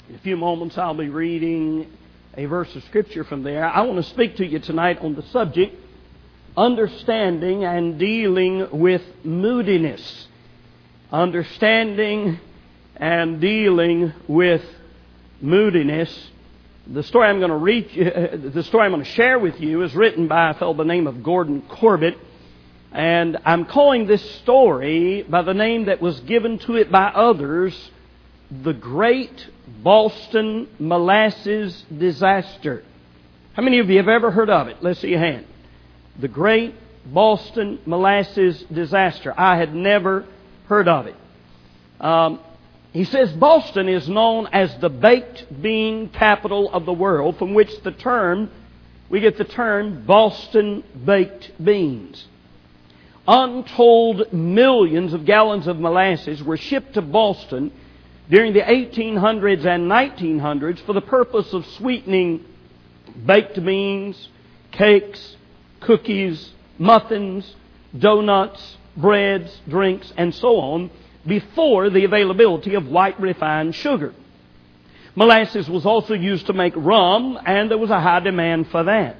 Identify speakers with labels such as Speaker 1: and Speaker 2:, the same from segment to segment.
Speaker 1: In a few moments I'll be reading a verse of Scripture from there. I want to speak to you tonight on the subject, understanding and dealing with moodiness. Understanding and dealing with moodiness. The story I'm going to share with you is written by a fellow by the name of Gordon Corbett. And I'm calling this story by the name that was given to it by others, the Great Boston Molasses Disaster. How many of you have ever heard of it? Let's see your hand. The Great Boston Molasses Disaster. I had never heard of it. He says Boston is known as the baked bean capital of the world, from which we get the term Boston baked beans. Untold millions of gallons of molasses were shipped to Boston during the 1800s and 1900s for the purpose of sweetening baked beans, cakes, cookies, muffins, donuts, breads, drinks, and so on, before the availability of white refined sugar. Molasses was also used to make rum, and there was a high demand for that.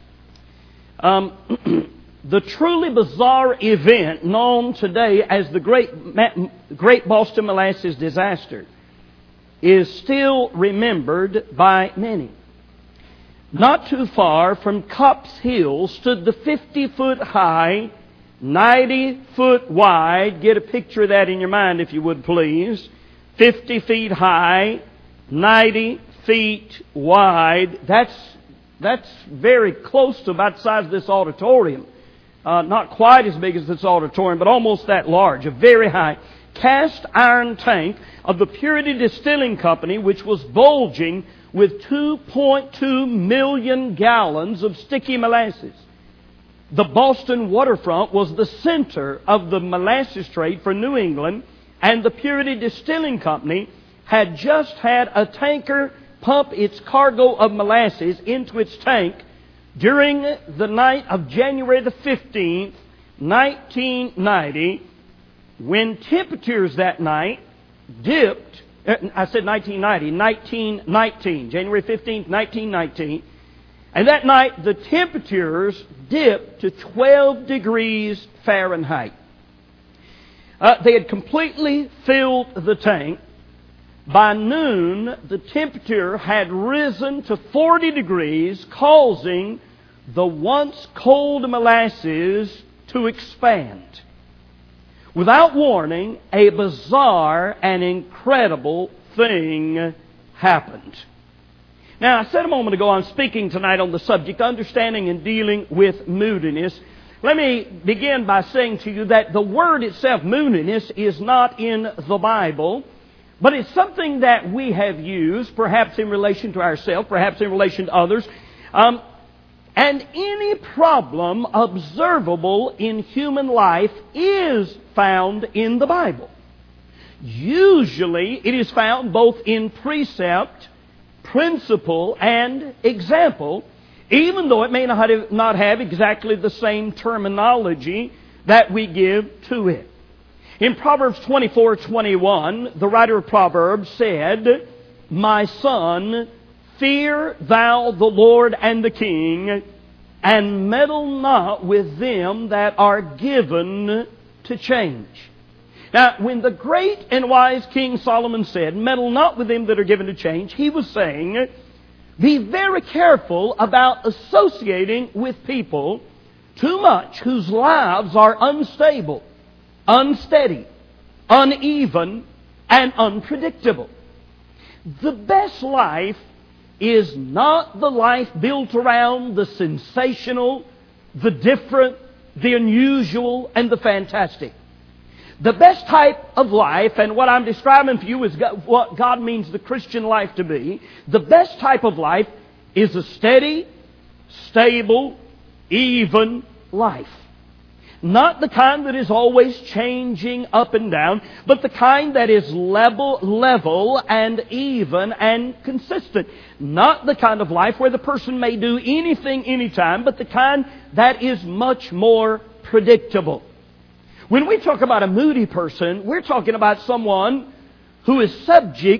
Speaker 1: The truly bizarre event known today as the Great Boston Molasses Disaster is still remembered by many. Not too far from Copp's Hill stood the 50-foot high, 90-foot wide, get a picture of that in your mind if you would please, 50 feet high, 90 feet wide. That's very close to about the size of this auditorium. Not quite as big as this auditorium, but almost that large. A very high cast iron tank of the Purity Distilling Company, which was bulging with 2.2 million gallons of sticky molasses. The Boston waterfront was the center of the molasses trade for New England, and the Purity Distilling Company had just had a tanker pump its cargo of molasses into its tank during the night of January the 15th, 1990, when temperatures that night dipped, I said 1919, January 15th, 1919, and that night the temperatures dipped to 12 degrees Fahrenheit. They had completely filled the tank. By noon, the temperature had risen to 40 degrees, causing the once cold molasses to expand. Without warning, a bizarre and incredible thing happened. Now, I said a moment ago I'm speaking tonight on the subject, understanding and dealing with moodiness. Let me begin by saying to you that the word itself, moodiness, is not in the Bible. But it's something that we have used, perhaps in relation to ourselves, perhaps in relation to others. And any problem observable in human life is found in the Bible. Usually it is found both in precept, principle, and example, even though it may not have exactly the same terminology that we give to it. In Proverbs 24:21, the writer of Proverbs said, "My son, fear thou the Lord and the king, and meddle not with them that are given to change." Now, when the great and wise King Solomon said, "Meddle not with them that are given to change," he was saying, be very careful about associating with people too much whose lives are unstable, unsteady, uneven, and unpredictable. The best life is not the life built around the sensational, the different, the unusual, and the fantastic. The best type of life, and what I'm describing for you is what God means the Christian life to be, the best type of life is a steady, stable, even life. Not the kind that is always changing up and down, but the kind that is level and even and consistent. Not the kind of life where the person may do anything anytime, but the kind that is much more predictable. When we talk about a moody person, we're talking about someone who is subject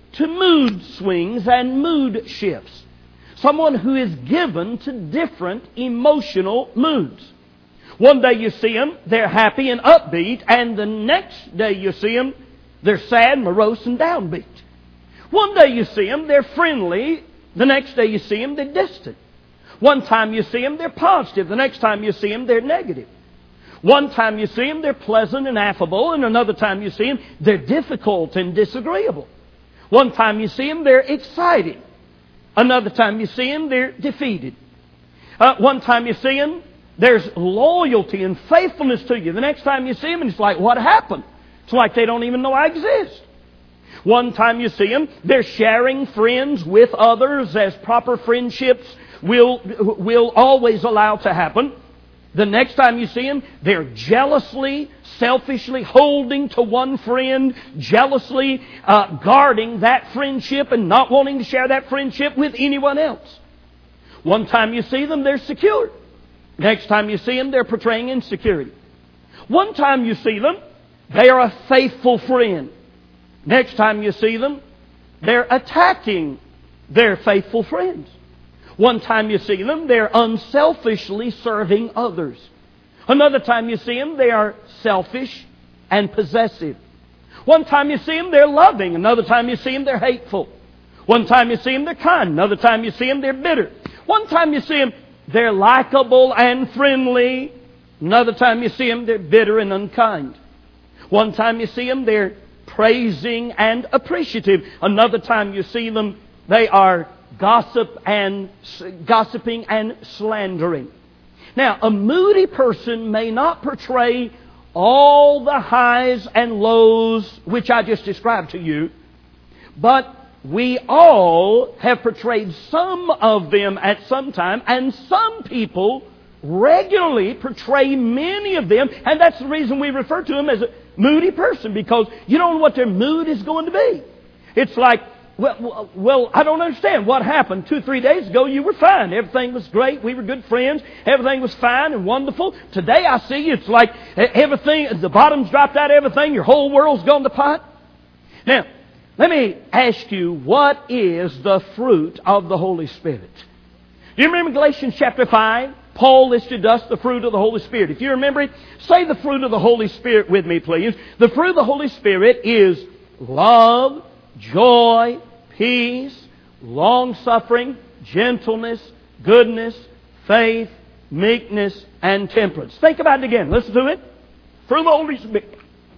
Speaker 1: to mood swings and mood shifts. Someone who is given to different emotional moods. One day you see them, they're happy and upbeat, and the next day you see them, they're sad, morose, and downbeat. One day you see them, they're friendly. The next day you see them, they're distant. One time you see them, they're positive. The next time you see them, they're negative. One time you see them, they're pleasant and affable, and another time you see them, they're difficult and disagreeable. One time you see them, they're excited. Another time you see them, they're defeated. One time you see them, there's loyalty and faithfulness to you. The next time you see them, it's like, what happened? It's like they don't even know I exist. One time you see them, they're sharing friends with others as proper friendships will always allow to happen. The next time you see them, they're jealously, selfishly holding to one friend, jealously guarding that friendship and not wanting to share that friendship with anyone else. One time you see them, they're secure. Next time you see them, they're portraying insecurity. One time you see them, they are a faithful friend. Next time you see them, they're attacking their faithful friends. One time you see them, they're unselfishly serving others. Another time you see them, they are selfish and possessive. One time you see them, they're loving. Another time you see them, they're hateful. One time you see them, they're kind. Another time you see them, they're bitter. One time you see them, they're likable and friendly. Another time you see them, they're bitter and unkind. One time you see them, they're praising and appreciative. Another time you see them, they are gossiping and slandering. Now, a moody person may not portray all the highs and lows which I just described to you, but we all have portrayed some of them at some time, and some people regularly portray many of them, and that's the reason we refer to them as a moody person, because you don't know what their mood is going to be. It's like, well, I don't understand what happened. 2-3 days ago, you were fine. Everything was great. We were good friends. Everything was fine and wonderful. Today, I see it's like everything, the bottom's dropped out of everything. Your whole world's gone to pot. Now, let me ask you, what is the fruit of the Holy Spirit? Do you remember Galatians chapter 5? Paul listed us the fruit of the Holy Spirit. If you remember it, say the fruit of the Holy Spirit with me, please. The fruit of the Holy Spirit is love, joy, peace, long-suffering, gentleness, goodness, faith, meekness, and temperance. Think about it again. Listen to it. Fruit of the Holy Spirit.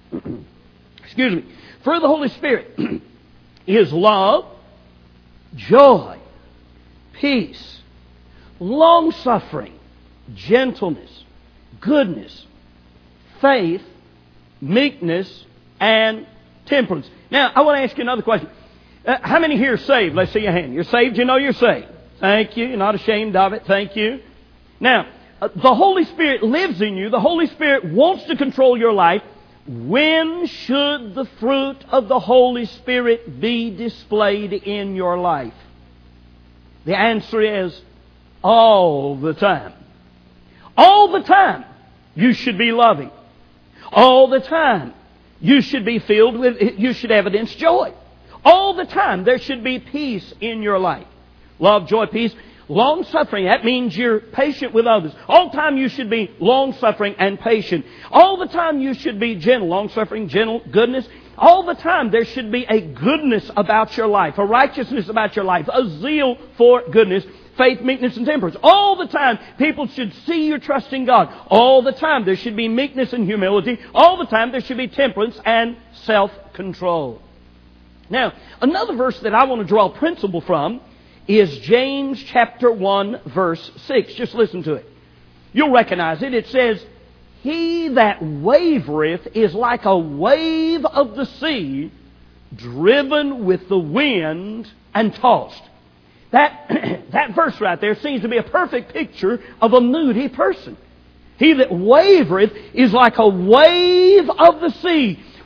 Speaker 1: Excuse me. Fruit of the Holy Spirit is love, joy, peace, long-suffering, gentleness, goodness, faith, meekness, and temperance. Now, I want to ask you another question. How many here are saved? Let's see your hand. You're saved, you know you're saved. Thank you. You're not ashamed of it. Thank you. Now, the Holy Spirit lives in you. The Holy Spirit wants to control your life. When should the fruit of the Holy Spirit be displayed in your life? The answer is all the time. All the time you should be loving. All the time you should be filled with, you should evidence joy. All the time there should be peace in your life. Love, joy, peace, long-suffering. That means you're patient with others. All the time you should be long-suffering and patient. All the time you should be gentle, long-suffering, gentle, goodness. All the time there should be a goodness about your life, a righteousness about your life, a zeal for goodness, faith, meekness, and temperance. All the time people should see your trust in God. All the time there should be meekness and humility. All the time there should be temperance and self-control. Now, another verse that I want to draw a principle from is James chapter 1, verse 6. Just listen to it. You'll recognize it. It says, "He that wavereth is like a wave of the sea, driven with the wind and tossed." That verse right there seems to be a perfect picture of a moody person. He that wavereth is like a wave of the sea.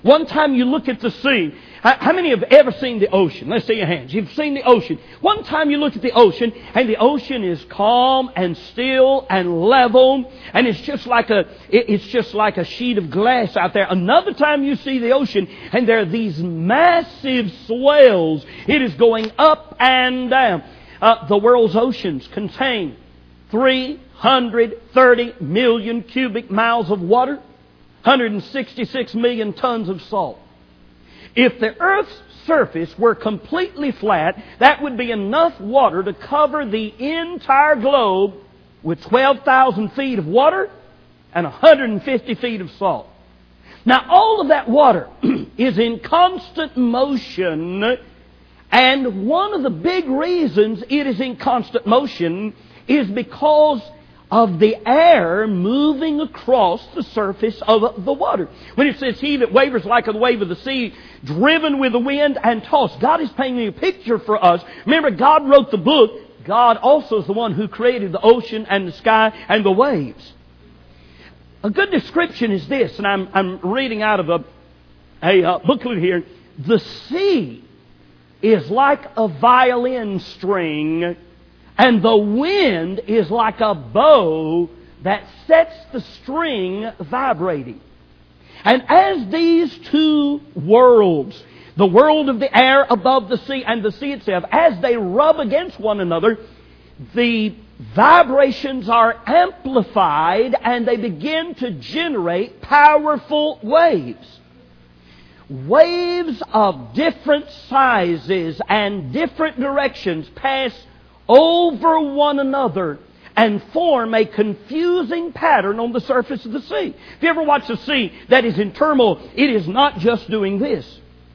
Speaker 1: One time you look at the sea. How many have ever seen the ocean? Let's see your hands. You've seen the ocean. One time you look at the ocean, and the ocean is calm and still and level, and it's just like a sheet of glass out there. Another time you see the ocean, and there are these massive swells. It is going up and down. The world's oceans contain 330 million cubic miles of water, 166 million tons of salt. If the Earth's surface were completely flat, that would be enough water to cover the entire globe with 12,000 feet of water and 150 feet of salt. Now, all of that water is in constant motion, and one of the big reasons it is in constant motion is because of the air moving across the surface of the water. When it says, he that wavers like the wave of the sea, driven with the wind and tossed, God is painting a picture for us. Remember, God wrote the book. God also is the one who created the ocean and the sky and the waves. A good description is this, and I'm reading out of a booklet here. The sea is like a violin string, and the wind is like a bow that sets the string vibrating. And as these two worlds, the world of the air above the sea and the sea itself, as they rub against one another, the vibrations are amplified and they begin to generate powerful waves. Waves of different sizes and different directions pass over one another and form a confusing pattern on the surface of the sea. If you ever watch a sea that is in turmoil, it is not just doing this.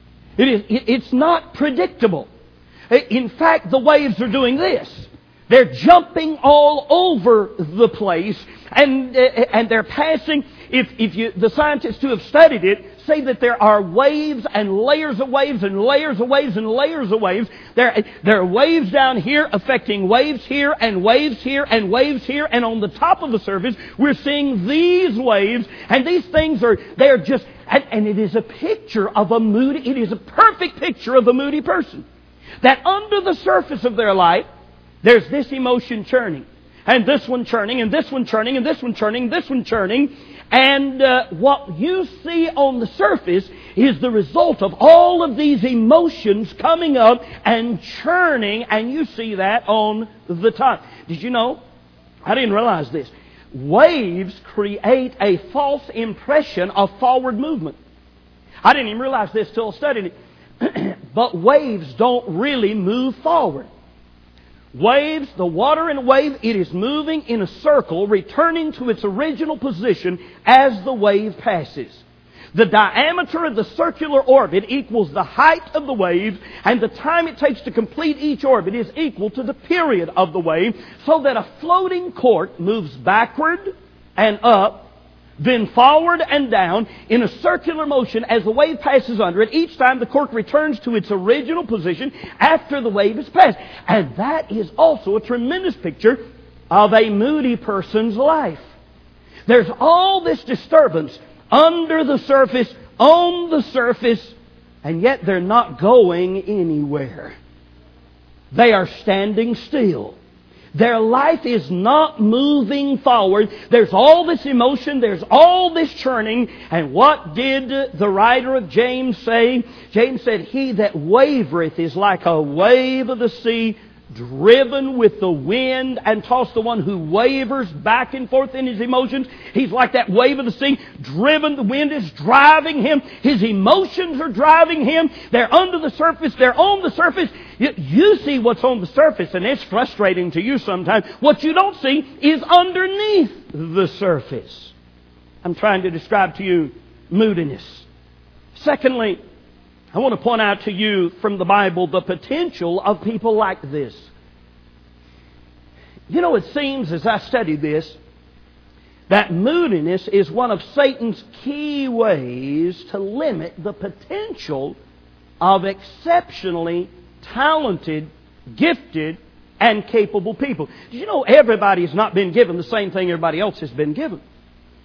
Speaker 1: It's not predictable. In fact, the waves are doing this. They're jumping all over the place, and they're passing. The scientists who have studied it say that there are waves and layers of waves and layers of waves and layers of waves. There are waves down here affecting waves here and waves here and waves here, and on the top of the surface we're seeing these waves, and these things they're just, and it is a picture of it is a perfect picture of a moody person. That under the surface of their life, there's this emotion churning, and this one churning, and this one churning, and this one churning, and this one churning. And what you see on the surface is the result of all of these emotions coming up and churning, and you see that on the top. Did you know? I didn't realize this. Waves create a false impression of forward movement. I didn't even realize this till I studied it. But waves don't really move forward. Waves, the water in a wave, it is moving in a circle, returning to its original position as the wave passes. The diameter of the circular orbit equals the height of the wave, and the time it takes to complete each orbit is equal to the period of the wave, so that a floating cork moves backward and up, then forward and down in a circular motion as the wave passes under it. Each time the cork returns to its original position after the wave has passed. And that is also a tremendous picture of a moody person's life. There's all this disturbance under the surface, on the surface, and yet they're not going anywhere. They are standing still. Their life is not moving forward. There's all this emotion. There's all this churning. And what did the writer of James say? James said, he that wavereth is like a wave of the sea, driven with the wind and tossed. The one who wavers back and forth in his emotions, he's like that wave of the sea, driven. The wind is driving him. His emotions are driving him. They're under the surface. They're on the surface. You see what's on the surface, and it's frustrating to you sometimes. What you don't see is underneath the surface. I'm trying to describe to you moodiness. Secondly, I want to point out to you from the Bible the potential of people like this. You know, it seems as I study this, that moodiness is one of Satan's key ways to limit the potential of exceptionally talented, gifted, and capable people. Did you know everybody has not been given the same thing everybody else has been given?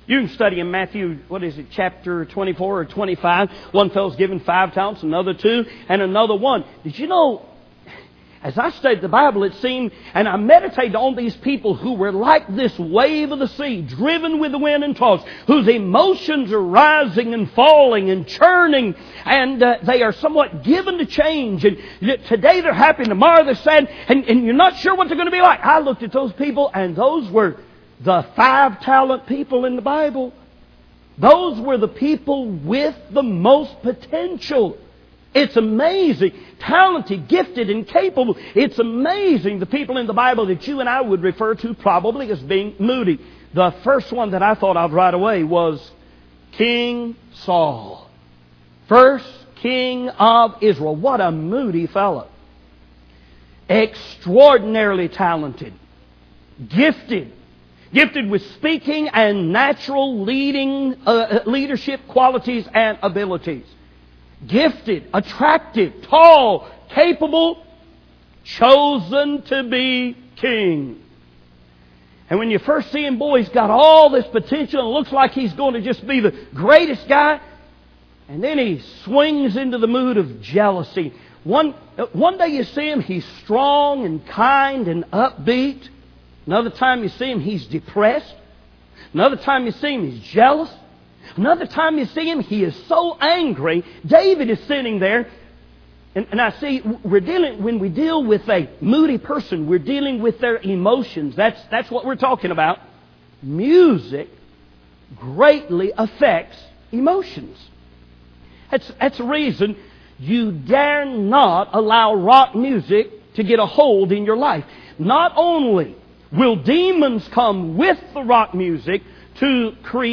Speaker 1: You can study in Matthew, chapter 24 or 25. One fellow's given 5 talents, another 2, and another 1. Did you know, as I studied the Bible, it seemed, and I meditated on these people who were like this wave of the sea, driven with the wind and tossed, whose emotions are rising and falling and churning, and they are somewhat given to change. And today they're happy, and tomorrow they're sad, and you're not sure what they're going to be like. I looked at those people, and those were the 5-talent people in the Bible. Those were the people with the most potential. It's amazing. Talented, gifted, and capable. It's amazing the people in the Bible that you and I would refer to probably as being moody. The first one that I thought of right away was King Saul. First king of Israel. What a moody fellow. Extraordinarily talented. Gifted. Gifted with speaking and natural leadership qualities and abilities. Gifted, attractive, tall, capable, chosen to be king. And when you first see him, boy, he's got all this potential and looks like he's going to just be the greatest guy. And then he swings into the mood of jealousy. One day you see him, he's strong and kind and upbeat. Another time you see him, he's depressed. Another time you see him, he's jealous. Another time you see him, he is so angry. David is sitting there. And I see, when we deal with a moody person, we're dealing with their emotions. That's what we're talking about. Music greatly affects emotions. That's the reason you dare not allow rock music to get a hold in your life. Not only will demons come with the rock music to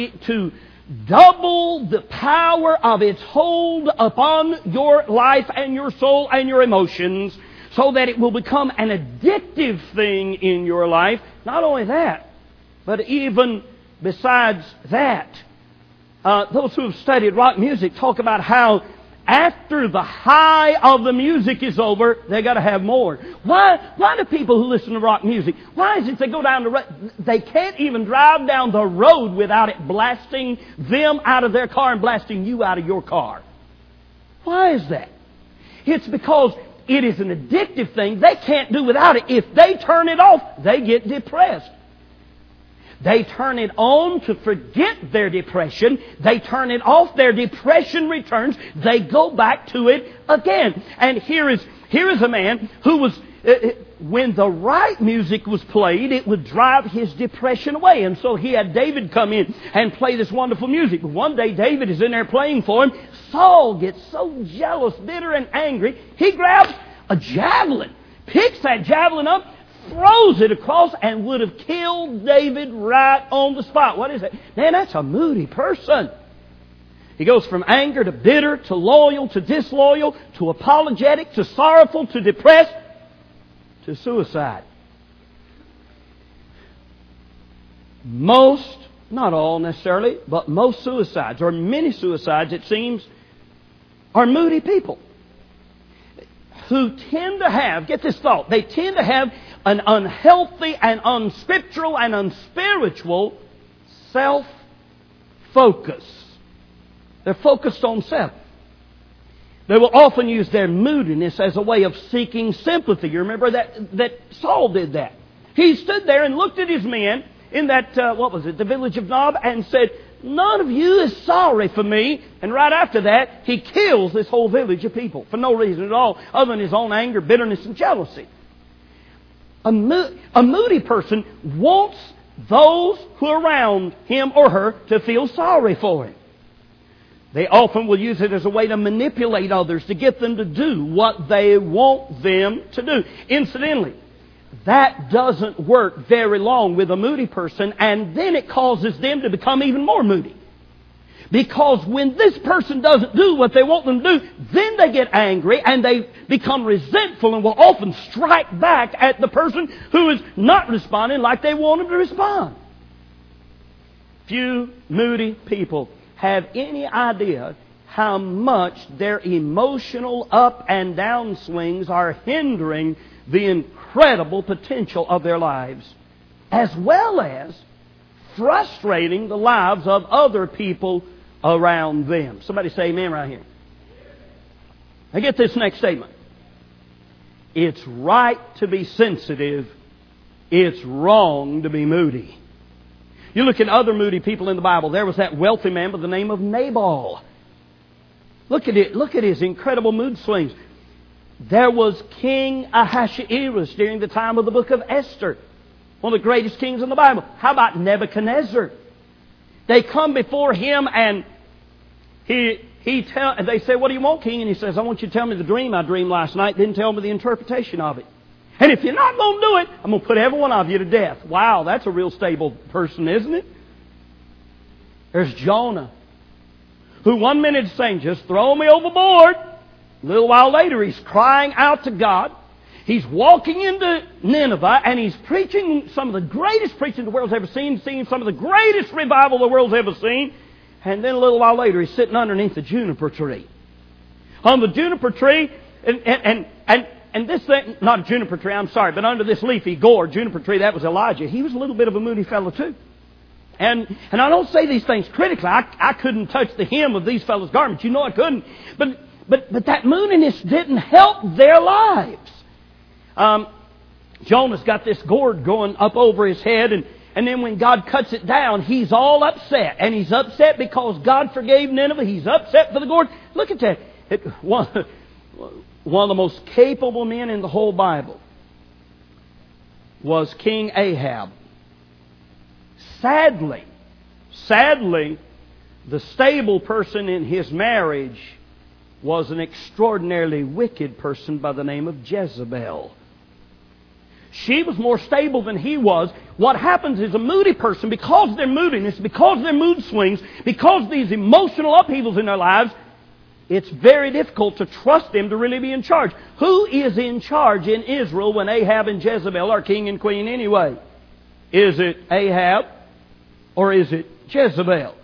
Speaker 1: double the power of its hold upon your life and your soul and your emotions, so that it will become an addictive thing in your life. Not only that, but even besides that, those who have studied rock music talk about how after the high of the music is over, they got to have more. Why do people who listen to rock music, why is it they go down the road, they can't even drive down the road without it blasting them out of their car and blasting you out of your car? Why is that? It's because it is an addictive thing. They can't do without it. If they turn it off, they get depressed. They turn it on to forget their depression. They turn it off. Their depression returns. They go back to it again. And here is a man who was, when the right music was played, it would drive his depression away. And so he had David come in and play this wonderful music. But one day David is in there playing for him. Saul gets so jealous, bitter, and angry, he grabs a javelin, picks that javelin up, throws it across, and would have killed David right on the spot. What is it? Man, that's a moody person. He goes from anger to bitter to loyal to disloyal to apologetic to sorrowful to depressed to suicide. Most, not all necessarily, but most suicides, or many suicides it seems, are moody people who tend to have, get this thought, they tend to have an unhealthy and unscriptural and unspiritual self-focus. They're focused on self. They will often use their moodiness as a way of seeking sympathy. You remember that Saul did that. He stood there and looked at his men in that, the village of Nob, and said, "None of you is sorry for me." And right after that, he kills this whole village of people for no reason at all other than his own anger, bitterness, and jealousy. A moody person wants those who are around him or her to feel sorry for him. They often will use it as a way to manipulate others, to get them to do what they want them to do. Incidentally, that doesn't work very long with a moody person, and then it causes them to become even more moody. Because when this person doesn't do what they want them to do, then they get angry and they become resentful and will often strike back at the person who is not responding like they want them to respond. Few moody people have any idea how much their emotional up and down swings are hindering the incredible potential of their lives, as well as frustrating the lives of other people around them. Somebody say amen right here. Now get this next statement. It's right to be sensitive. It's wrong to be moody. You look at other moody people in the Bible. There was that wealthy man by the name of Nabal. Look at it. Look at his incredible mood swings. There was King Ahasuerus during the time of the book of Esther. One of the greatest kings in the Bible. How about Nebuchadnezzar? They come before him and they say, "What do you want, King?" And he says, "I want you to tell me the dream I dreamed last night, then tell me the interpretation of it. And if you're not going to do it, I'm going to put every one of you to death." Wow, that's a real stable person, isn't it? There's Jonah, who one minute is saying, "Just throw me overboard." A little while later, he's crying out to God. He's walking into Nineveh and he's preaching some of the greatest preaching the world's ever seen, seeing some of the greatest revival the world's ever seen. And then a little while later, he's sitting underneath the juniper tree. On the juniper tree, and this thing, not a juniper tree, I'm sorry, but under this leafy gourd, juniper tree, that was Elijah. He was a little bit of a moody fellow too. And I don't say these things critically. I couldn't touch the hem of these fellows' garments. You know I couldn't. But that moodiness didn't help their lives. Jonah's got this gourd going up over his head, and then when God cuts it down, he's all upset. And he's upset because God forgave Nineveh. He's upset for the gourd. Look at that. One of the most capable men in the whole Bible was King Ahab. Sadly, the stable person in his marriage was an extraordinarily wicked person by the name of Jezebel. She was more stable than he was. What happens is a moody person, because of their moodiness, because of their mood swings, because of these emotional upheavals in their lives, it's very difficult to trust them to really be in charge. Who is in charge in Israel when Ahab and Jezebel are king and queen anyway? Is it Ahab or is it Jezebel?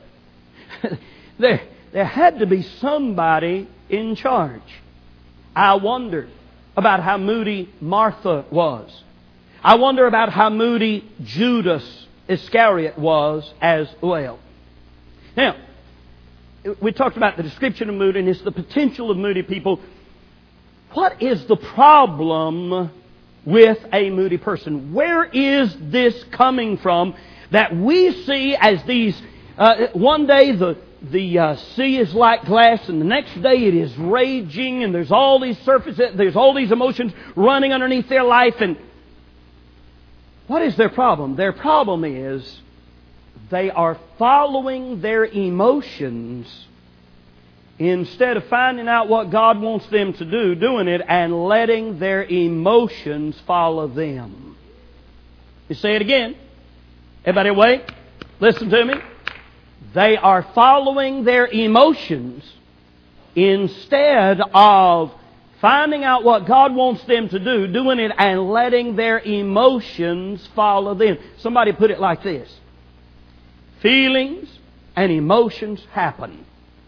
Speaker 1: There had to be somebody in charge. I wondered about how moody Martha was. I wonder about how moody Judas Iscariot was as well. Now, we talked about the description of moodiness, the potential of moody people. What is the problem with a moody person? Where is this coming from that we see as these... one day the sea is like glass, and the next day it is raging, and there's all these surfaces, there's all these emotions running underneath their life. And what is their problem? Their problem is they are following their emotions instead of finding out what God wants them to do, doing it, and letting their emotions follow them. You say it again. Everybody awake? Listen to me. They are following their emotions instead of finding out what God wants them to do, doing it, and letting their emotions follow them. Somebody put it like this. Feelings and emotions happen.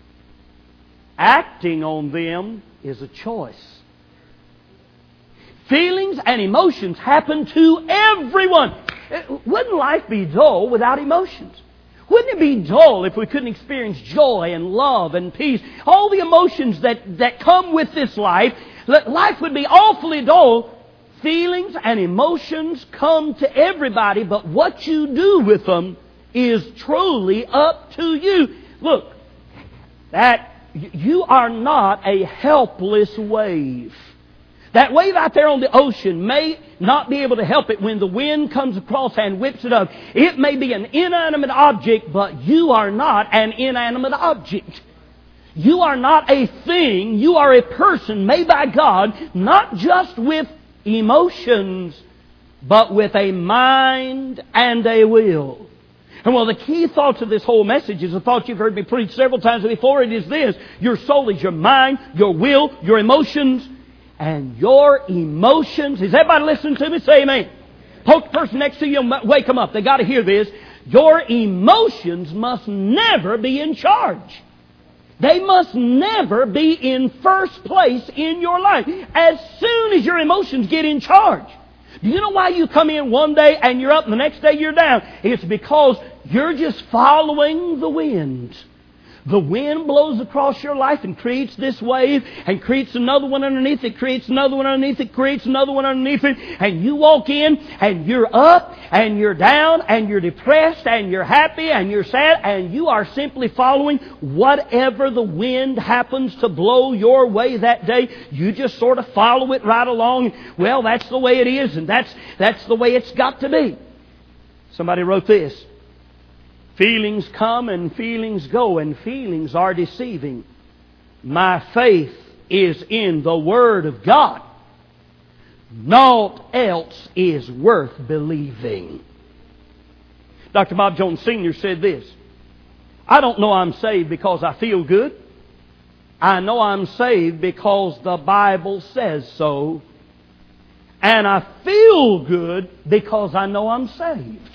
Speaker 1: Acting on them is a choice. Feelings and emotions happen to everyone. Wouldn't life be dull without emotions? Wouldn't it be dull if we couldn't experience joy and love and peace? All the emotions that come with this life, life would be awfully dull. Feelings and emotions come to everybody, but what you do with them is truly up to you. Look, that you are not a helpless wave. That wave out there on the ocean may not be able to help it when the wind comes across and whips it up. It may be an inanimate object, but you are not an inanimate object. You are not a thing. You are a person made by God, not just with emotions, but with a mind and a will. And one of the key thoughts of this whole message is a thought you've heard me preach several times before. It is this. Your soul is your mind, your will, your emotions. And your emotions, is everybody listening to me? Say amen. Poke the person next to you and wake them up. They got to hear this. Your emotions must never be in charge. They must never be in first place in your life. As soon as your emotions get in charge, Do you know why you come in one day and you're up and the next day you're down? It's because you're just following the wind. The wind blows across your life and creates this wave and creates another one underneath it, creates another one underneath it, creates another one underneath it. And you walk in and you're up and you're down and you're depressed and you're happy and you're sad and you are simply following whatever the wind happens to blow your way that day. You just sort of follow it right along. Well, that's the way it is and that's the way it's got to be. Somebody wrote this. Feelings come and feelings go, and feelings are deceiving. My faith is in the Word of God. Naught else is worth believing. Dr. Bob Jones Sr. said this. I don't know I'm saved because I feel good. I know I'm saved because the Bible says so. And I feel good because I know I'm saved.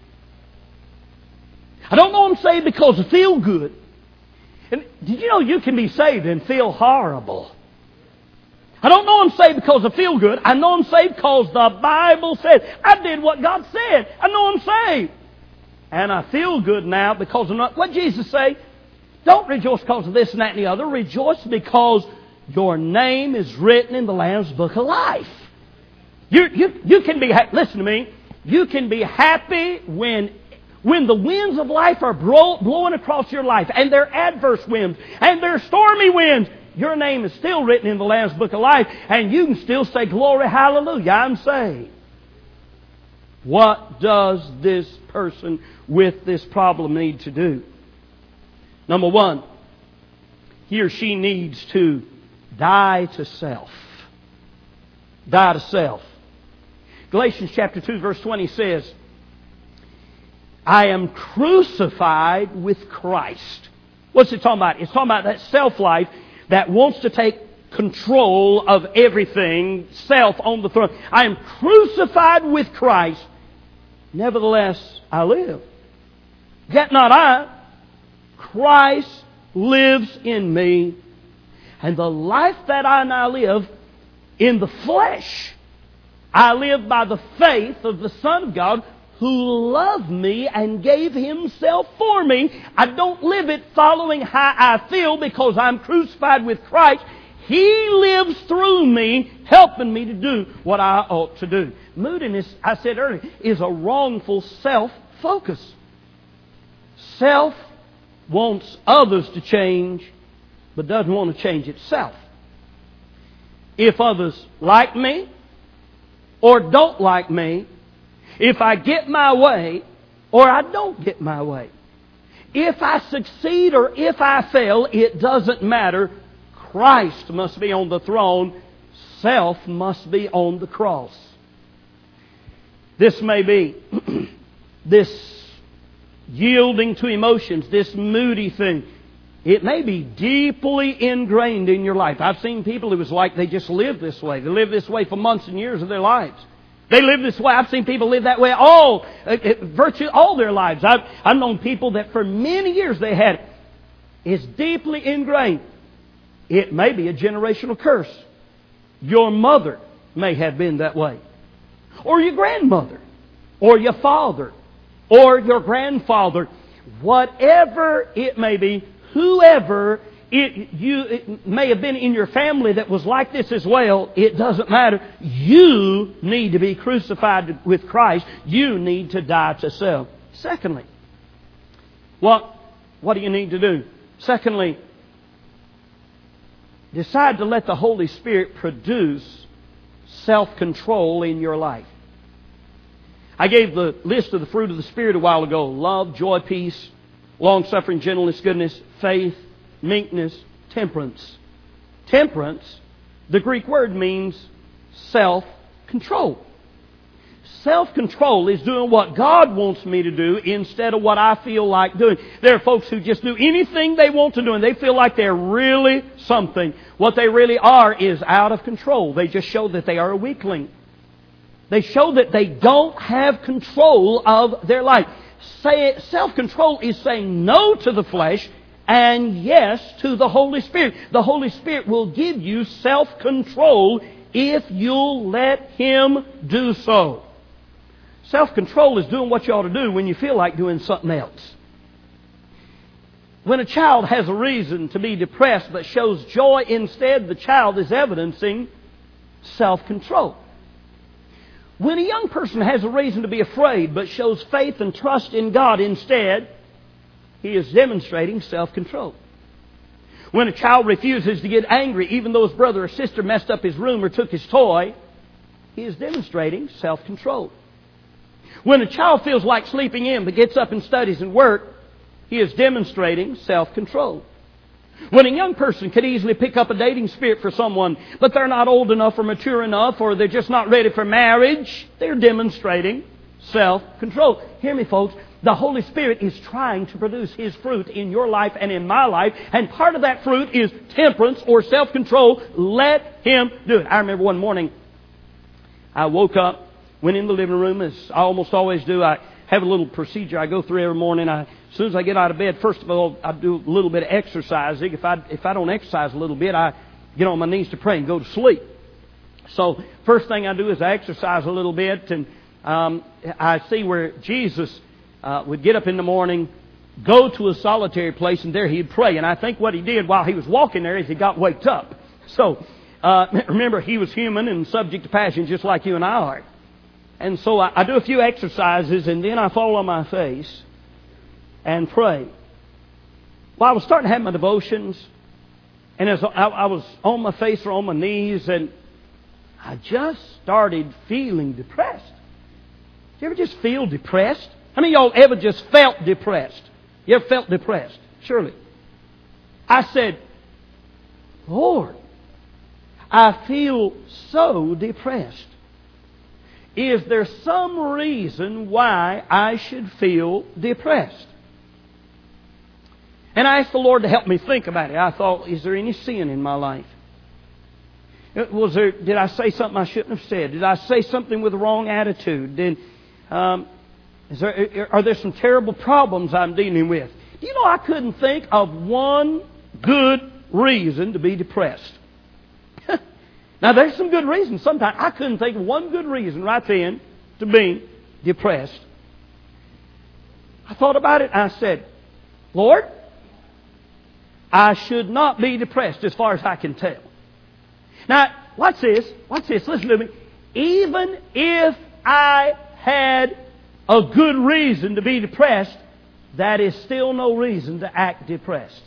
Speaker 1: I don't know I'm saved because I feel good. And did you know you can be saved and feel horrible? I don't know I'm saved because I feel good. I know I'm saved because the Bible says I did what God said. I know I'm saved. And I feel good now because of what Jesus say. Don't rejoice because of this and that and the other. Rejoice because your name is written in the Lamb's Book of Life. You can be, listen to me, you can be happy when the winds of life are blowing across your life, and they're adverse winds, and they're stormy winds, your name is still written in the Lamb's Book of Life, and you can still say, glory, hallelujah, I'm saved. What does this person with this problem need to do? Number one, he or she needs to die to self. Die to self. Galatians chapter 2 verse 20 says, I am crucified with Christ. What's it talking about? It's talking about that self-life that wants to take control of everything, self on the throne. I am crucified with Christ. Nevertheless, I live. Yet not I. Christ lives in me. And the life that I now live in the flesh, I live by the faith of the Son of God who loved me and gave Himself for me. I don't live it following how I feel because I'm crucified with Christ. He lives through me, helping me to do what I ought to do. Moodiness, I said earlier, is a wrongful self-focus. Self wants others to change, but doesn't want to change itself. If others like me or don't like me, if I get my way or I don't get my way, if I succeed or if I fail, it doesn't matter. Christ must be on the throne. Self must be on the cross. This may be this yielding to emotions, this moody thing. It may be deeply ingrained in your life. I've seen people who was like they just live this way. They live this way for months and years of their lives. They live this way. I've seen people live that way virtually all their lives. I've known people that for many years they had it. It's deeply ingrained. It may be a generational curse. Your mother may have been that way. Or your grandmother. Or your father. Or your grandfather. Whatever it may be, whoever it may have been in your family that was like this as well, it doesn't matter. You need to be crucified with Christ. You need to die to self. Secondly, what do you need to do? Secondly, decide to let the Holy Spirit produce self-control in your life. I gave the list of the fruit of the Spirit a while ago. Love, joy, peace, long-suffering, gentleness, goodness, faith, meekness, temperance. Temperance, the Greek word means self-control. Self-control is doing what God wants me to do instead of what I feel like doing. There are folks who just do anything they want to do and they feel like they're really something. What they really are is out of control. They just show that they are a weakling. They show that they don't have control of their life. Self-control is saying no to the flesh and yes to the Holy Spirit. The Holy Spirit will give you self-control if you'll let Him do so. Self-control is doing what you ought to do when you feel like doing something else. When a child has a reason to be depressed but shows joy instead, the child is evidencing self-control. When a young person has a reason to be afraid but shows faith and trust in God instead, he is demonstrating self-control. When a child refuses to get angry even though his brother or sister messed up his room or took his toy, he is demonstrating self-control. When a child feels like sleeping in but gets up and studies and works, he is demonstrating self-control. When a young person could easily pick up a dating spirit for someone, but they're not old enough or mature enough, or they're just not ready for marriage, they're demonstrating self-control. Hear me, folks. The Holy Spirit is trying to produce His fruit in your life and in my life, and part of that fruit is temperance or self-control. Let Him do it. I remember one morning, I woke up, went in the living room, as I almost always do. I have a little procedure I go through every morning. As soon as I get out of bed, first of all, I do a little bit of exercising. If I don't exercise a little bit, I get on my knees to pray and go to sleep. So first thing I do is I exercise a little bit, and I see where Jesus would get up in the morning, go to a solitary place, and there He'd pray. And I think what He did while He was walking there is He got waked up. So remember, He was human and subject to passion just like you and I are. And so I do a few exercises, and then I fall on my face and pray. Well, I was starting to have my devotions, and as I was on my face or on my knees, and I just started feeling depressed. Did you ever just feel depressed? How many of y'all ever just felt depressed? You ever felt depressed? Surely. I said, Lord, I feel so depressed. Is there some reason why I should feel depressed? And I asked the Lord to help me think about it. I thought, is there any sin in my life? Did I say something I shouldn't have said? Did I say something with the wrong attitude? Are there some terrible problems I'm dealing with? Do you know I couldn't think of one good reason to be depressed? Now, there's some good reasons. Sometimes I couldn't think of one good reason right then to be depressed. I thought about it and I said, Lord, I should not be depressed as far as I can tell. Now, watch this. Listen to me. Even if I had a good reason to be depressed, that is still no reason to act depressed.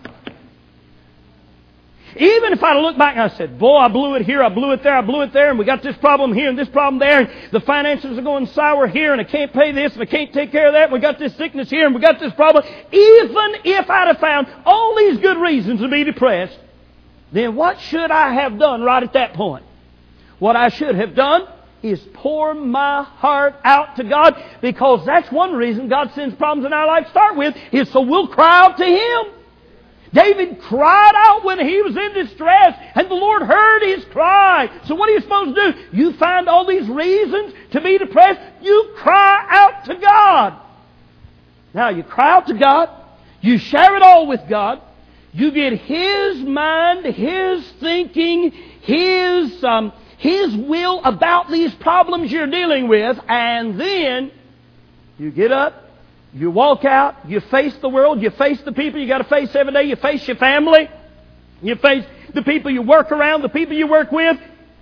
Speaker 1: Even if I look back and I said, boy, I blew it here, I blew it there, and we got this problem here and this problem there, and the finances are going sour here, and I can't pay this, and I can't take care of that, and we got this sickness here, and we got this problem. Even if I'd have found all these good reasons to be depressed, then what should I have done right at that point? What I should have done is pour my heart out to God, because that's one reason God sends problems in our life to start with, is so we'll cry out to Him. David cried out when he was in distress, and the Lord heard his cry. So what are you supposed to do? You find all these reasons to be depressed, you cry out to God. Now, you cry out to God, you share it all with God, you get His mind, His thinking, His will about these problems you're dealing with, and then you get up, you walk out, you face the world, you face the people you got to face every day, you face your family, you face the people you work around, the people you work with.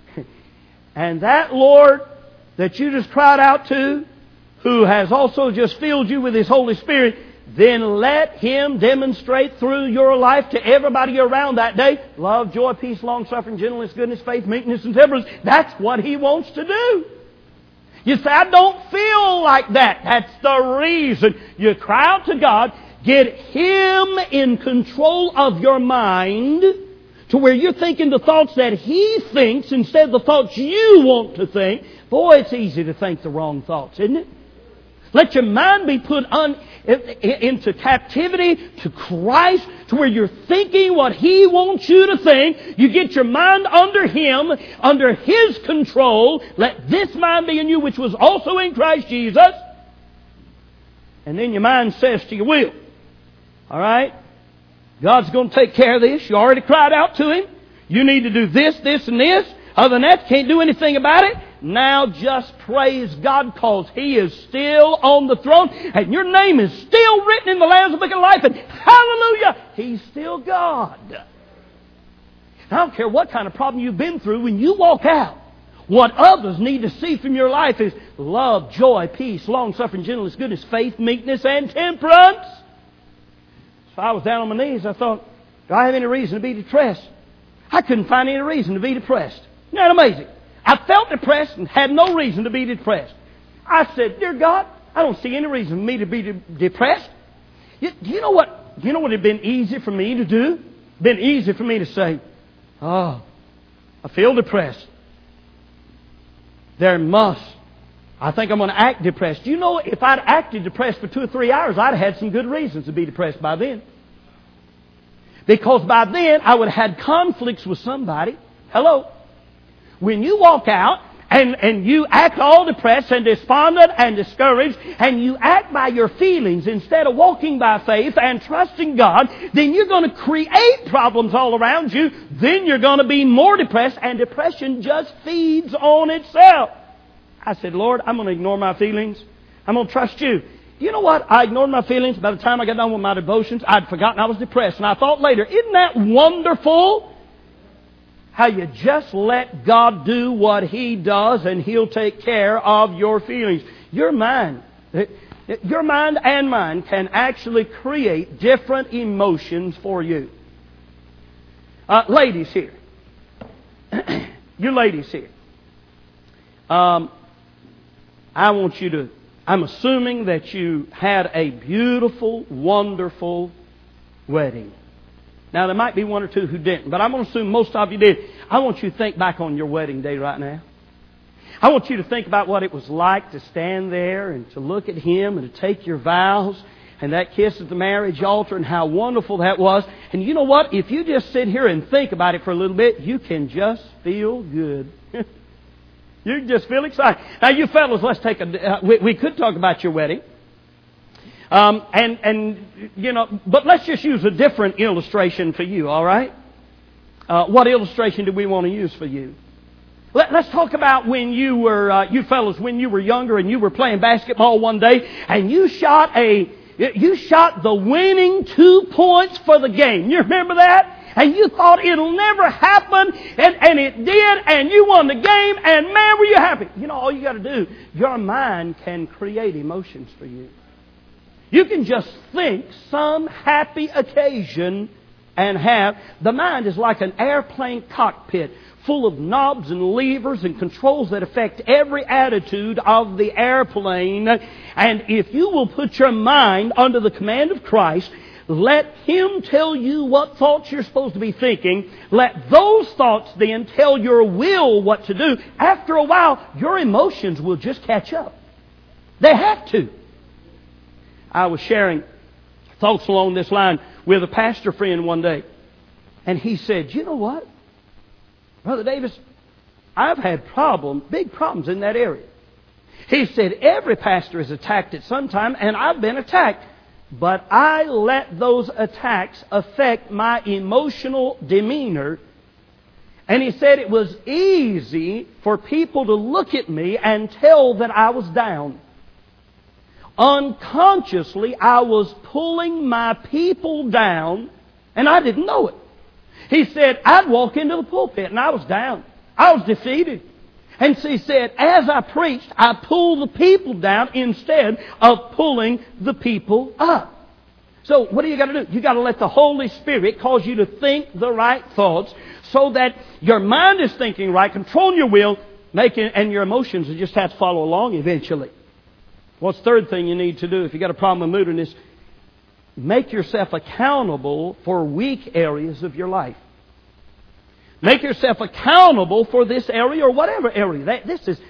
Speaker 1: And that Lord that you just cried out to, who has also just filled you with His Holy Spirit, then let Him demonstrate through your life to everybody around that day love, joy, peace, long-suffering, gentleness, goodness, faith, meekness, and temperance. That's what He wants to do. You say, I don't feel like that. That's the reason. You cry out to God, get Him in control of your mind to where you're thinking the thoughts that He thinks instead of the thoughts you want to think. Boy, it's easy to think the wrong thoughts, isn't it? Let your mind be put into captivity to Christ, to where you're thinking what He wants you to think. You get your mind under Him, under His control. Let this mind be in you, which was also in Christ Jesus. And then your mind says to your will, all right, God's going to take care of this. You already cried out to Him. You need to do this, this, and this. Other than that, can't do anything about it. Now just praise God, because He is still on the throne and your name is still written in the Lamb's Book of Life, and hallelujah, He's still God. I don't care what kind of problem you've been through, when you walk out, what others need to see from your life is love, joy, peace, long-suffering, gentleness, goodness, faith, meekness, and temperance. So I was down on my knees. I thought, do I have any reason to be depressed? I couldn't find any reason to be depressed. Isn't that amazing? I felt depressed and had no reason to be depressed. I said, dear God, I don't see any reason for me to be depressed. Do you know what? Do you know what had been easy for me to do? Been easy for me to say, oh, I feel depressed. I think I'm going to act depressed. You know, if I'd acted depressed for 2 or 3 hours, I'd have had some good reasons to be depressed by then. Because by then, I would have had conflicts with somebody. Hello? When you walk out and you act all depressed and despondent and discouraged, and you act by your feelings instead of walking by faith and trusting God, then you're going to create problems all around you. Then you're going to be more depressed, and depression just feeds on itself. I said, Lord, I'm going to ignore my feelings. I'm going to trust You. You know what? I ignored my feelings. By the time I got done with my devotions, I'd forgotten I was depressed. And I thought later, isn't that wonderful? How you just let God do what He does, and He'll take care of your feelings. Your mind and mine can actually create different emotions for you. Ladies here. You ladies here. I'm assuming that you had a beautiful, wonderful wedding. Now, there might be one or two who didn't, but I'm going to assume most of you did. I want you to think back on your wedding day right now. I want you to think about what it was like to stand there and to look at Him and to take your vows and that kiss at the marriage altar, and how wonderful that was. And you know what? If you just sit here and think about it for a little bit, you can just feel good. You can just feel excited. Now, you fellas, let's take we could talk about your wedding. But let's just use a different illustration for you, all right? What illustration do we want to use for you? Let's talk about when you were, you fellas, when you were younger and you were playing basketball one day, and you shot the winning 2 points for the game. You remember that? And you thought it'll never happen, and it did, and you won the game, and man, were you happy. You know, all you got to do, your mind can create emotions for you. You can just think some happy occasion and have. The mind is like an airplane cockpit full of knobs and levers and controls that affect every attitude of the airplane. And if you will put your mind under the command of Christ, let Him tell you what thoughts you're supposed to be thinking. Let those thoughts then tell your will what to do. After a while, your emotions will just catch up. They have to. I was sharing thoughts along this line with a pastor friend one day. And he said, you know what? Brother Davis, I've had big problems in that area. He said, every pastor is attacked at some time, and I've been attacked. But I let those attacks affect my emotional demeanor. And he said it was easy for people to look at me and tell that I was down. Unconsciously, I was pulling my people down, and I didn't know it. He said, I'd walk into the pulpit, and I was down. I was defeated. And so he said, as I preached, I pulled the people down instead of pulling the people up. So what do you got to do? You got to let the Holy Spirit cause you to think the right thoughts, so that your mind is thinking right, controlling your will, and your emotions will just have to follow along eventually. What's the third thing you need to do if you got a problem with moodiness? Make yourself accountable for weak areas of your life. Make yourself accountable for this area or whatever area. This is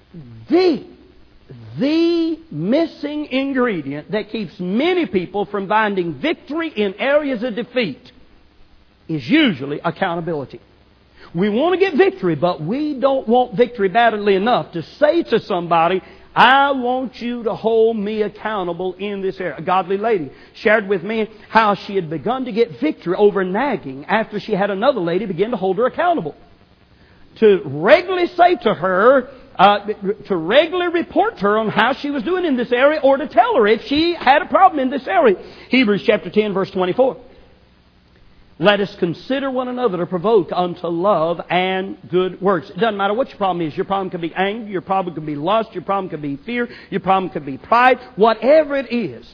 Speaker 1: the missing ingredient that keeps many people from finding victory in areas of defeat is usually accountability. We want to get victory, but we don't want victory badly enough to say to somebody, I want you to hold me accountable in this area. A godly lady shared with me how she had begun to get victory over nagging after she had another lady begin to hold her accountable. to regularly say to her, to regularly report to her on how she was doing in this area, or to tell her if she had a problem in this area. Hebrews chapter 10, verse 24. Let us consider one another to provoke unto love and good works. It doesn't matter what your problem is. Your problem could be anger. Your problem could be lust. Your problem could be fear. Your problem could be pride. Whatever it is.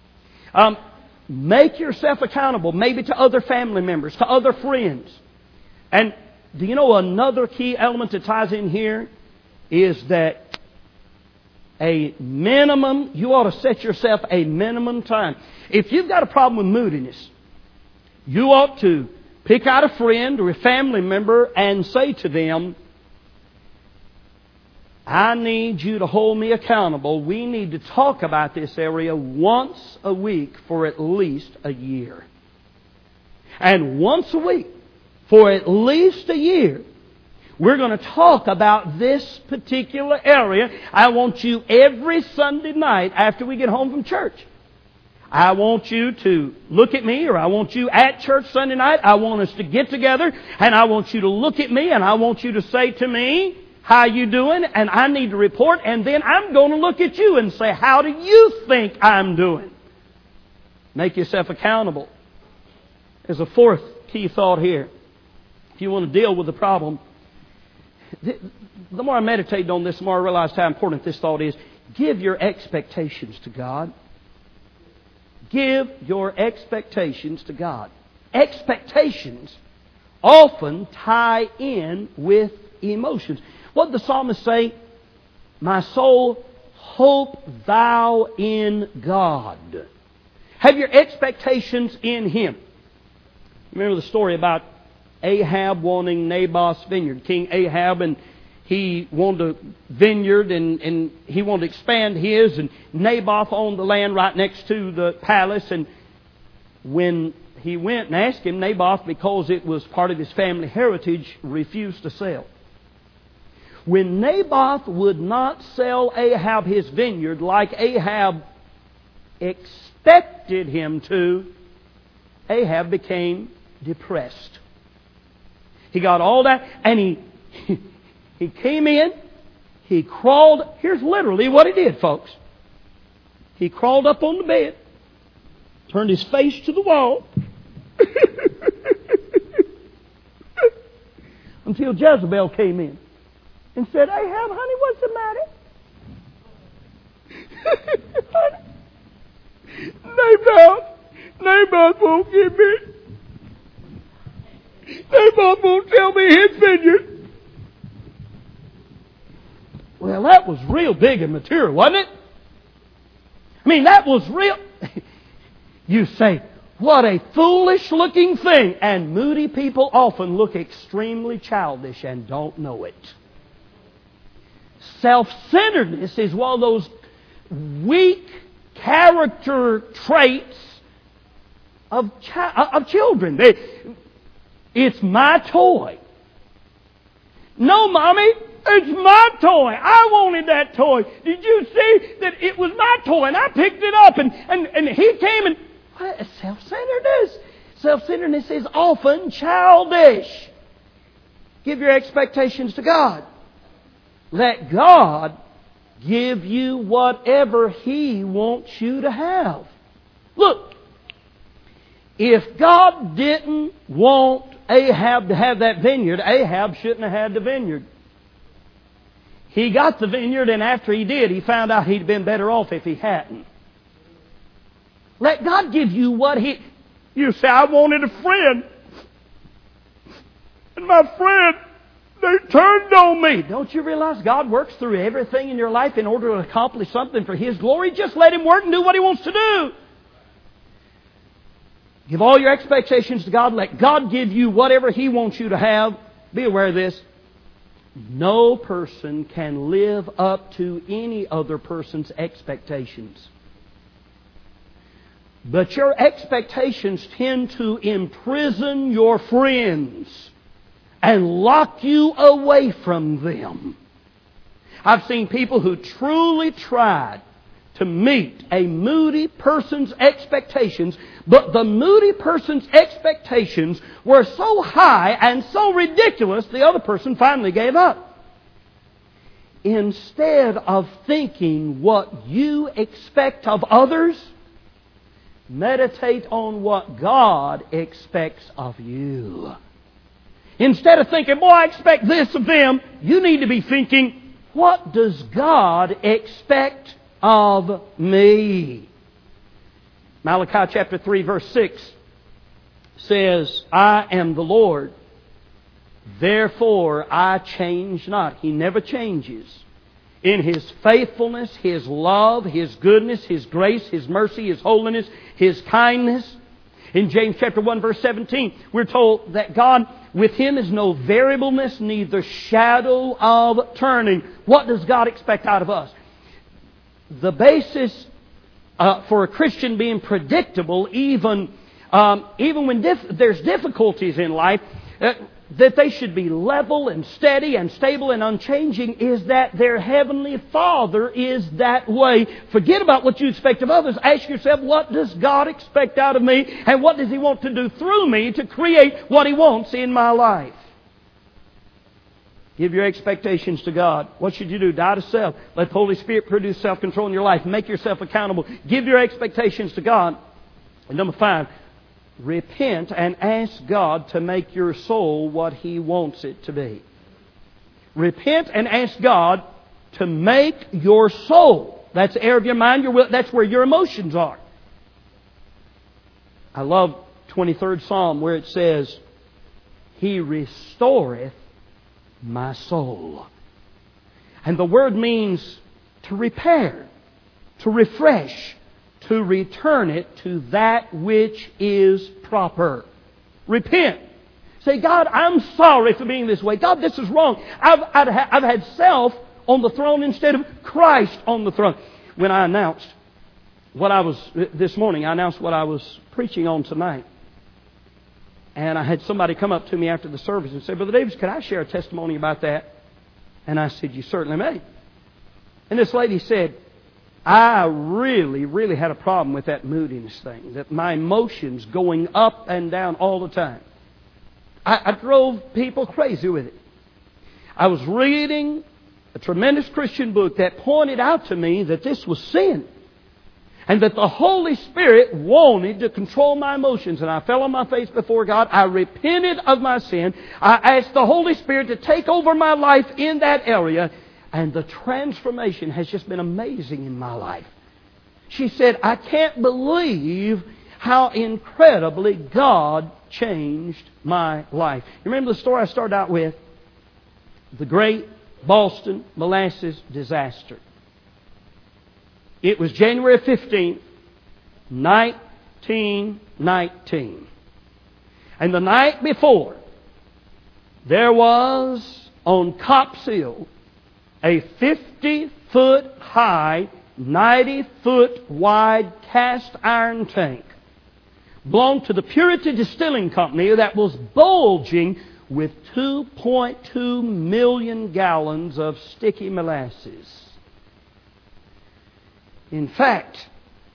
Speaker 1: Make yourself accountable, maybe to other family members, to other friends. And do you know another key element that ties in here is that a minimum, you ought to set yourself a minimum time. If you've got a problem with moodiness, you ought to pick out a friend or a family member and say to them, I need you to hold me accountable. We need to talk about this area once a week for at least a year. And once a week for at least a year, we're going to talk about this particular area. I want you every Sunday night after we get home from church. I want you to look at me, or I want you at church Sunday night. I want us to get together, and I want you to look at me, and I want you to say to me, how you doing? And I need to report, and then I'm going to look at you and say, how do you think I'm doing? Make yourself accountable. There's a fourth key thought here. If you want to deal with the problem, the more I meditated on this, the more I realized how important this thought is. Give your expectations to God. Give your expectations to God. Expectations often tie in with emotions. What did the psalmist say? My soul, hope thou in God. Have your expectations in Him. Remember the story about Ahab wanting Naboth's vineyard. King Ahab, and he wanted a vineyard, and he wanted to expand his, and Naboth owned the land right next to the palace. And when he went and asked him, Naboth, because it was part of his family heritage, refused to sell. When Naboth would not sell Ahab his vineyard like Ahab expected him to, Ahab became depressed. He got all that, and he came in, he crawled. Here's literally what he did, folks. He crawled up on the bed, turned his face to the wall, until Jezebel came in and said, Ahab, honey, what's the matter? Naboth won't give me. Naboth won't tell me his vineyard. Well, that was real big and material, wasn't it? I mean, that was real. You say, what a foolish looking thing. And moody people often look extremely childish and don't know it. Self-centeredness is one of those weak character traits of children. It's my toy. No, Mommy, it's my toy. I wanted that toy. Did you see that it was my toy and I picked it up and he came and... What is self-centeredness? Self-centeredness is often childish. Give your expectations to God. Let God give you whatever He wants you to have. Look, if God didn't want Ahab to have that vineyard, Ahab shouldn't have had the vineyard. He got the vineyard, and after he did, he found out he'd been better off if he hadn't. Let God give you what He... You say, I wanted a friend. And my friend, they turned on me. Don't you realize God works through everything in your life in order to accomplish something for His glory? Just let Him work and do what He wants to do. Give all your expectations to God. Let God give you whatever He wants you to have. Be aware of this. No person can live up to any other person's expectations. But your expectations tend to imprison your friends and lock you away from them. I've seen people who truly tried to meet a moody person's expectations, but the moody person's expectations were so high and so ridiculous, the other person finally gave up. Instead of thinking what you expect of others, meditate on what God expects of you. Instead of thinking, boy, I expect this of them, you need to be thinking, what does God expect of me? Malachi chapter 3 verse 6 says, I am the Lord, therefore I change not. He never changes. In His faithfulness, His love, His goodness, His grace, His mercy, His holiness, His kindness. In James chapter 1 verse 17, we're told that God, with Him is no variableness, neither shadow of turning. What does God expect out of us? The basis for a Christian being predictable, even when there's difficulties in life, that they should be level and steady and stable and unchanging, is that their Heavenly Father is that way. Forget about what you expect of others. Ask yourself, what does God expect out of me? And what does He want to do through me to create what He wants in my life? Give your expectations to God. What should you do? Die to self. Let the Holy Spirit produce self-control in your life. Make yourself accountable. Give your expectations to God. And number 5, repent and ask God to make your soul what He wants it to be. Repent and ask God to make your soul. That's the air of your mind. That's where your emotions are. I love 23rd Psalm where it says, He restoreth my soul. And the word means to repair, to refresh, to return it to that which is proper. Repent. Say, God, I'm sorry for being this way. God, this is wrong. I've had self on the throne instead of Christ on the throne. When I announced this morning, I announced what I was preaching on tonight. And I had somebody come up to me after the service and say, Brother Davis, could I share a testimony about that? And I said, you certainly may. And this lady said, I really had a problem with that moodiness thing, that my emotions going up and down all the time. I drove people crazy with it. I was reading a tremendous Christian book that pointed out to me that this was sin. And that the Holy Spirit wanted to control my emotions. And I fell on my face before God. I repented of my sin. I asked the Holy Spirit to take over my life in that area. And the transformation has just been amazing in my life. She said, I can't believe how incredibly God changed my life. You remember the story I started out with? The Great Boston Molasses Disaster. It was January 15th, 1919. And the night before, there was on Copp's Hill a 50-foot high, 90-foot wide cast iron tank belonged to the Purity Distilling Company that was bulging with 2.2 million gallons of sticky molasses. In fact,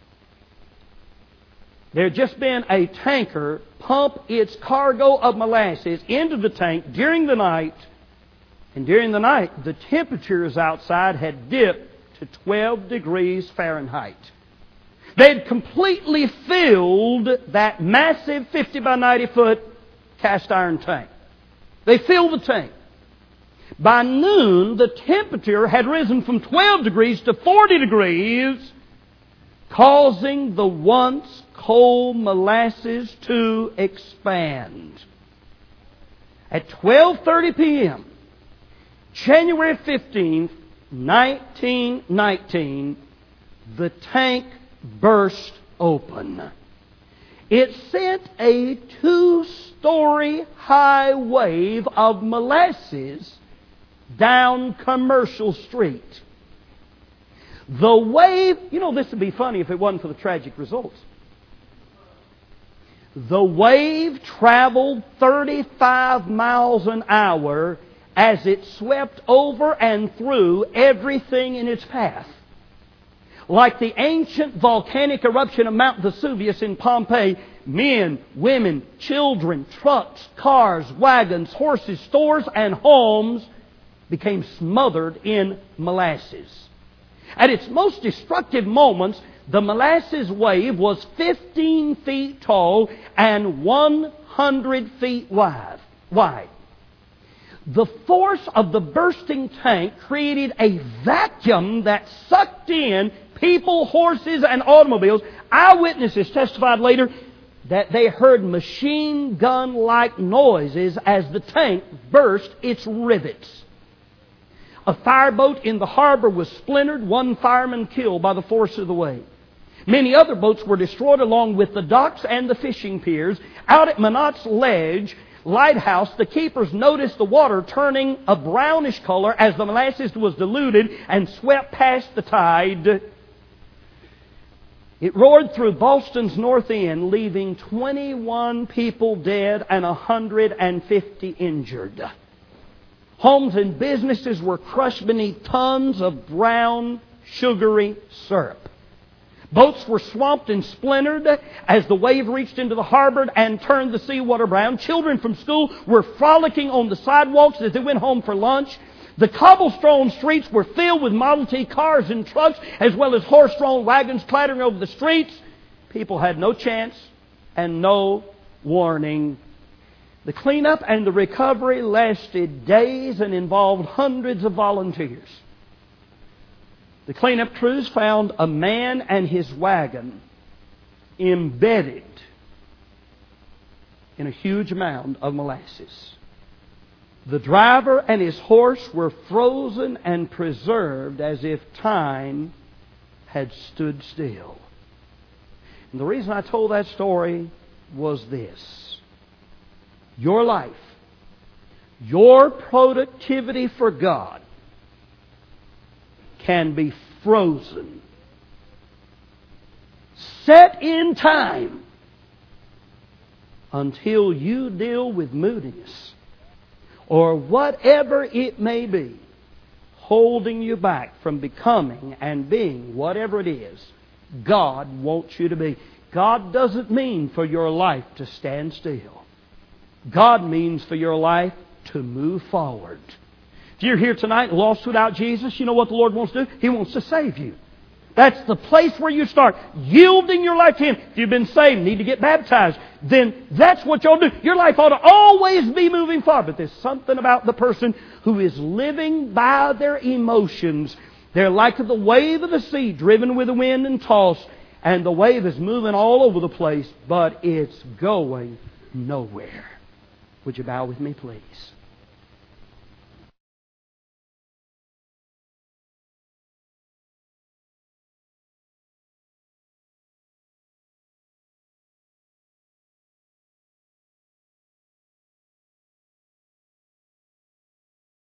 Speaker 1: there had just been a tanker pump its cargo of molasses into the tank during the night. And during the night, the temperatures outside had dipped to 12 degrees Fahrenheit. They had completely filled that massive 50 by 90 foot cast iron tank. They filled the tank. By noon, the temperature had risen from 12 degrees to 40 degrees, causing the once cold molasses to expand. At 12:30 p.m., January 15th, 1919, the tank burst open. It sent a 2-story high wave of molasses down Commercial Street. The wave, this would be funny if it wasn't for the tragic results. The wave traveled 35 miles an hour as it swept over and through everything in its path. like the ancient volcanic eruption of Mount Vesuvius in Pompeii, men, women, children, trucks, cars, wagons, horses, stores, and homes became smothered in molasses. At its most destructive moments, the molasses wave was 15 feet tall and 100 feet wide. The force of the bursting tank created a vacuum that sucked in people, horses, and automobiles. Eyewitnesses testified later that they heard machine gun-like noises as the tank burst its rivets. A fireboat in the harbor was splintered, one fireman killed by the force of the wave. Many other boats were destroyed along with the docks and the fishing piers. Out at Minot's Ledge lighthouse, the keepers noticed the water turning a brownish color as the molasses was diluted and swept past the tide. It roared through Boston's North End, leaving 21 people dead and 150 injured. Homes and businesses were crushed beneath tons of brown, sugary syrup. Boats were swamped and splintered as the wave reached into the harbor and turned the seawater brown. Children from school were frolicking on the sidewalks as they went home for lunch. The cobblestone streets were filled with Model T cars and trucks, as well as horse-drawn wagons clattering over the streets. People had no chance and no warning. The cleanup and the recovery lasted days and involved hundreds of volunteers. The cleanup crews found a man and his wagon embedded in a huge mound of molasses. The driver and his horse were frozen and preserved as if time had stood still. And the reason I told that story was this. Your life, your productivity for God can be frozen, set in time, until you deal with moodiness or whatever it may be holding you back from becoming and being whatever it is God wants you to be. God doesn't mean for your life to stand still. God means for your life to move forward. If you're here tonight lost without Jesus, you know what the Lord wants to do? He wants to save you. That's the place where you start, yielding your life to Him. If you've been saved, need to get baptized, then that's what you'll do. Your life ought to always be moving forward. But there's something about the person who is living by their emotions. They're like the wave of the sea, driven with the wind and tossed. And the wave is moving all over the place, but it's going nowhere. Would you bow with me, please?